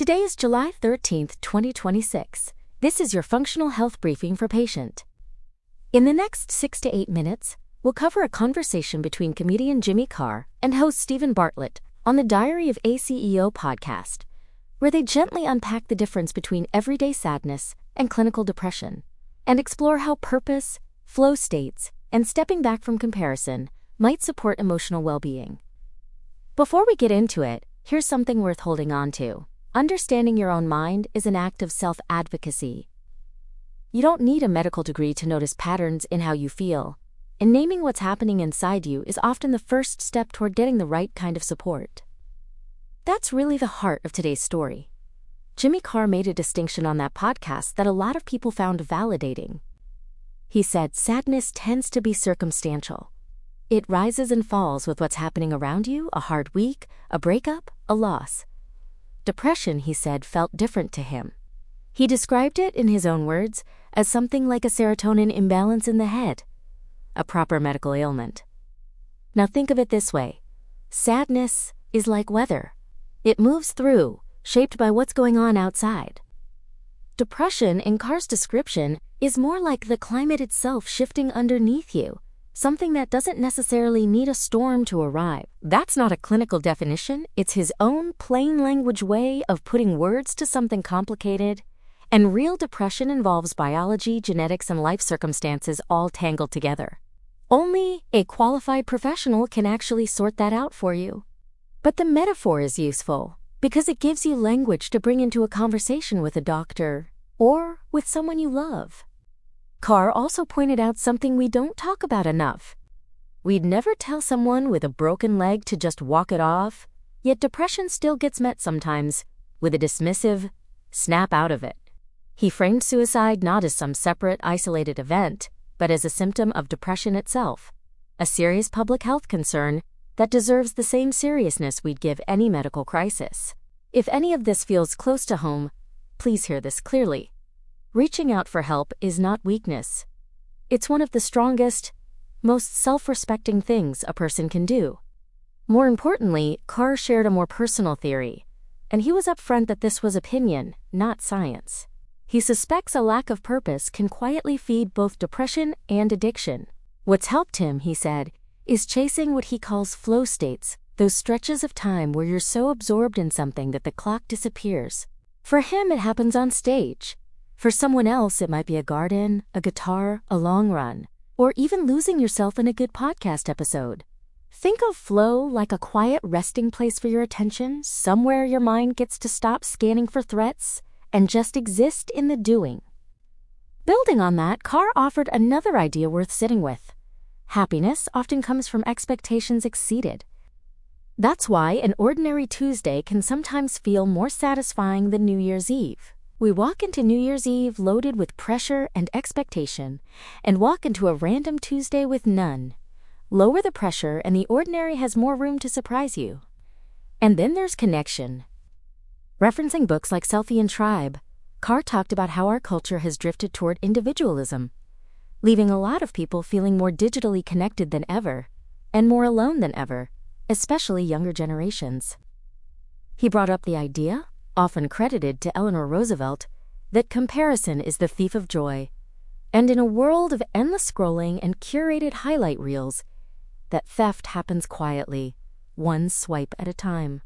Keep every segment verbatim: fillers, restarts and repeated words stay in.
Today is July thirteenth, twenty twenty-six. This is your functional health briefing for patient. In the next six to eight minutes, we'll cover a conversation between comedian Jimmy Carr and host Stephen Bartlett on the Diary of a C E O podcast, where they gently unpack the difference between everyday sadness and clinical depression, and explore how purpose, flow states, and stepping back from comparison might support emotional well-being. Before we get into it, here's something worth holding on to. Understanding your own mind is an act of self-advocacy. You don't need a medical degree to notice patterns in how you feel, and naming what's happening inside you is often the first step toward getting the right kind of support. That's really the heart of today's story. Jimmy Carr made a distinction on that podcast that a lot of people found validating. He said sadness tends to be circumstantial. It rises and falls with what's happening around you, a hard week, a breakup, a loss. Depression, he said, felt different to him. He described it, in his own words, as something like a serotonin imbalance in the head, a proper medical ailment. Now think of it this way. Sadness is like weather. It moves through, shaped by what's going on outside. Depression, in Carr's description, is more like the climate itself shifting underneath you, something that doesn't necessarily need a storm to arrive. That's not a clinical definition. It's his own plain language way of putting words to something complicated. And real depression involves biology, genetics, and life circumstances all tangled together. Only a qualified professional can actually sort that out for you. But the metaphor is useful because it gives you language to bring into a conversation with a doctor or with someone you love. Carr also pointed out something we don't talk about enough. We'd never tell someone with a broken leg to just walk it off, yet depression still gets met sometimes with a dismissive, snap out of it. He framed suicide not as some separate, isolated event, but as a symptom of depression itself, a serious public health concern that deserves the same seriousness we'd give any medical crisis. If any of this feels close to home, please hear this clearly. Reaching out for help is not weakness. It's one of the strongest, most self-respecting things a person can do. More importantly, Carr shared a more personal theory, and he was upfront that this was opinion, not science. He suspects a lack of purpose can quietly feed both depression and addiction. What's helped him, he said, is chasing what he calls flow states, those stretches of time where you're so absorbed in something that the clock disappears. For him, it happens on stage. For someone else, it might be a garden, a guitar, a long run, or even losing yourself in a good podcast episode. Think of flow like a quiet resting place for your attention, somewhere your mind gets to stop scanning for threats and just exist in the doing. Building on that, Carr offered another idea worth sitting with. Happiness often comes from expectations exceeded. That's why an ordinary Tuesday can sometimes feel more satisfying than New Year's Eve. We walk into New Year's Eve loaded with pressure and expectation, and walk into a random Tuesday with none. Lower the pressure, and the ordinary has more room to surprise you. And then there's connection. Referencing books like Selfie and Tribe, Carr talked about how our culture has drifted toward individualism, leaving a lot of people feeling more digitally connected than ever, and more alone than ever, especially younger generations. He brought up the idea, often credited to Eleanor Roosevelt, that comparison is the thief of joy, and in a world of endless scrolling and curated highlight reels, that theft happens quietly, one swipe at a time.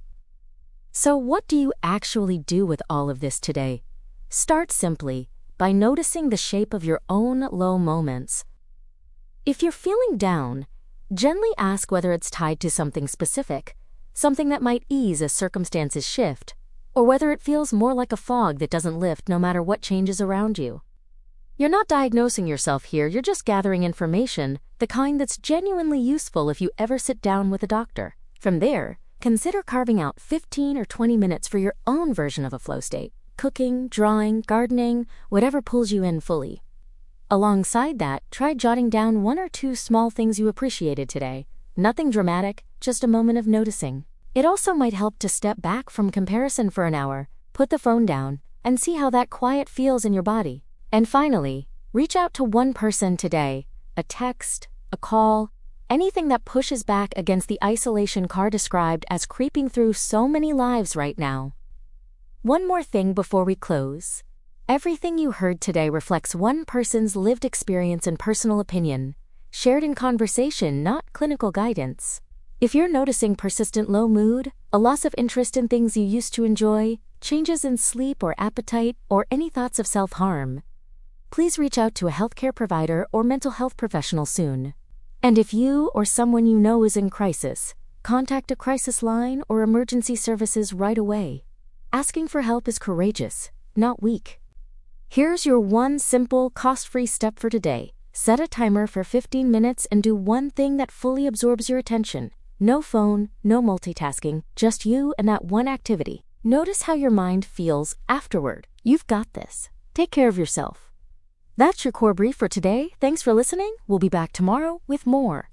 So what do you actually do with all of this today? Start simply by noticing the shape of your own low moments. If you're feeling down, gently ask whether it's tied to something specific, something that might ease as circumstances shift, or whether it feels more like a fog that doesn't lift no matter what changes around you. You're not diagnosing yourself here, you're just gathering information, the kind that's genuinely useful if you ever sit down with a doctor. From there, consider carving out fifteen or twenty minutes for your own version of a flow state. Cooking, drawing, gardening, whatever pulls you in fully. Alongside that, try jotting down one or two small things you appreciated today. Nothing dramatic, just a moment of noticing. It also might help to step back from comparison for an hour, put the phone down, and see how that quiet feels in your body. And finally, reach out to one person today, a text, a call, anything that pushes back against the isolation Carr described as creeping through so many lives right now. One more thing before we close. Everything you heard today reflects one person's lived experience and personal opinion, shared in conversation, not clinical guidance. If you're noticing persistent low mood, a loss of interest in things you used to enjoy, changes in sleep or appetite, or any thoughts of self-harm, please reach out to a healthcare provider or mental health professional soon. And if you or someone you know is in crisis, contact a crisis line or emergency services right away. Asking for help is courageous, not weak. Here's your one simple, cost-free step for today. Set a timer for fifteen minutes and do one thing that fully absorbs your attention. No phone, no multitasking, just you and that one activity. Notice how your mind feels afterward. You've got this. Take care of yourself. That's your core brief for today. Thanks for listening. We'll be back tomorrow with more.